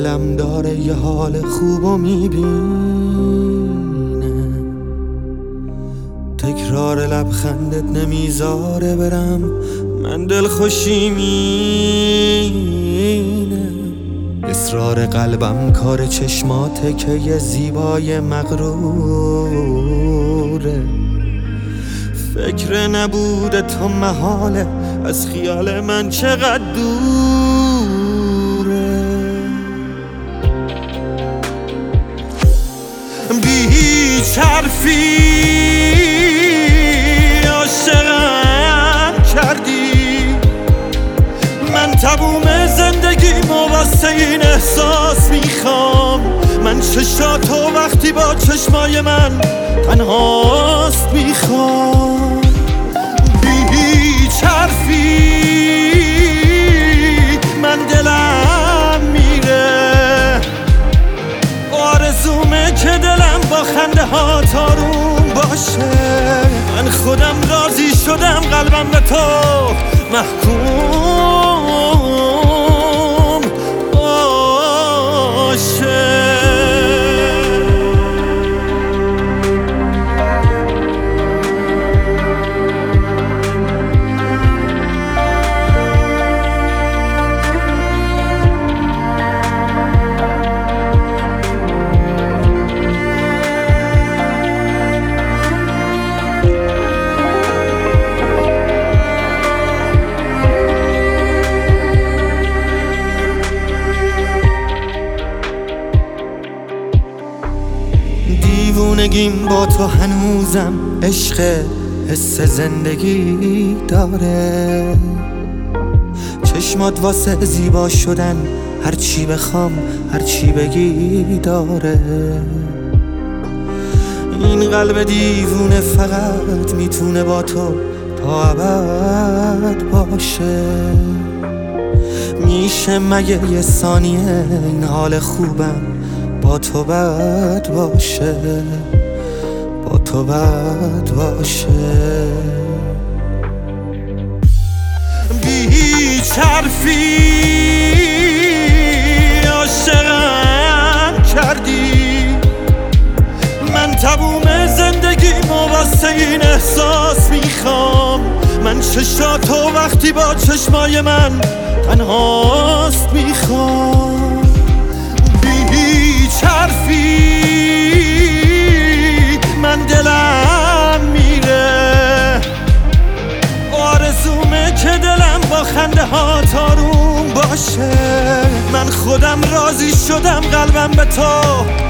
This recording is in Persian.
دلم داره یه حال خوبو میبینه، تکرار لبخندت نمیذاره برم، من دل خوشی مینه. اصرار قلبم کار چشماته که یه زیبای مغروره، فکر نبوده تو محاله، از خیال من چقدر دوره. بی حرفی عاشقم کردی، من تموم زندگیمو واسه این احساس میخوام، من چشاتو وقتی با چشمای من تنهاست میخوام. بی حرفی من دلم میره، آرزومه که دلم با خنده ها تارون باشه، من خودم راضی شدم قلبم به تو محکوم باشه. دیوونگیم با تو هنوزم عشق حس زندگی داره، چشمات واسه زیبا شدن هر چی بخوام هر چی بگی داره. این قلب دیوونه فقط میتونه با تو تا ابد باشه، میشه مگه یه ثانیه این حال خوبم با تو بد باشه، با تو بد باشه. بی حرفی عاشقم کردی، من تموم زندگیمو واسه این احساس میخوام، من چشاتو وقتی با چشمای من تنهاست میخوام. حرفی من دلم میره، آرزومه که دلم با خنده ها تارون باشه، من خودم راضی شدم قلبم به تو